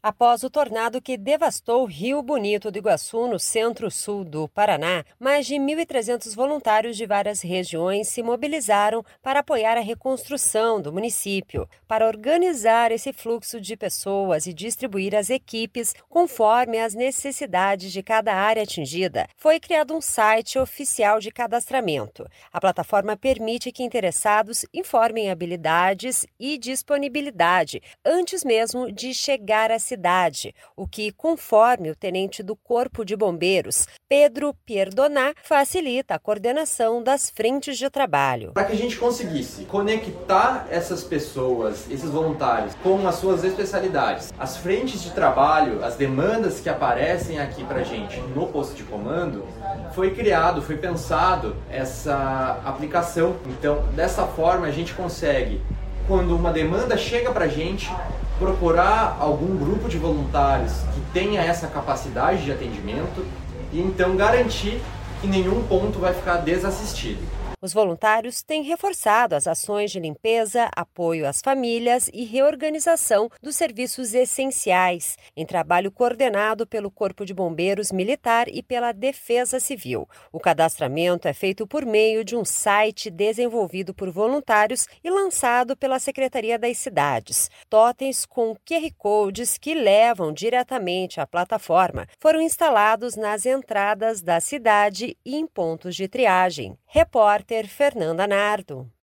Após o tornado que devastou Rio Bonito do Iguaçu, no centro-sul do Paraná, mais de 1.300 voluntários de várias regiões se mobilizaram para apoiar a reconstrução do município. Para organizar esse fluxo de pessoas e distribuir as equipes conforme as necessidades de cada área atingida, foi criado um site oficial de cadastramento. A plataforma permite que interessados informem habilidades e disponibilidade antes mesmo de chegar à cidade, o que, conforme o tenente do Corpo de Bombeiros, Pedro Pierdonat, facilita a coordenação das frentes de trabalho. Para que a gente conseguisse conectar essas pessoas, esses voluntários, com as suas especialidades, as frentes de trabalho, as demandas que aparecem aqui para a gente no posto de comando, foi pensado essa aplicação. Então, dessa forma, a gente consegue, quando uma demanda chega para a gente, procurar algum grupo de voluntários que tenha essa capacidade de atendimento e então garantir que nenhum ponto vai ficar desassistido. Os voluntários têm reforçado as ações de limpeza, apoio às famílias e reorganização dos serviços essenciais, em trabalho coordenado pelo Corpo de Bombeiros Militar e pela Defesa Civil. O cadastramento é feito por meio de um site desenvolvido por voluntários e lançado pela Secretaria das Cidades. Totens com QR Codes que levam diretamente à plataforma foram instalados nas entradas da cidade e em pontos de triagem. Repórter Fernanda Nardo.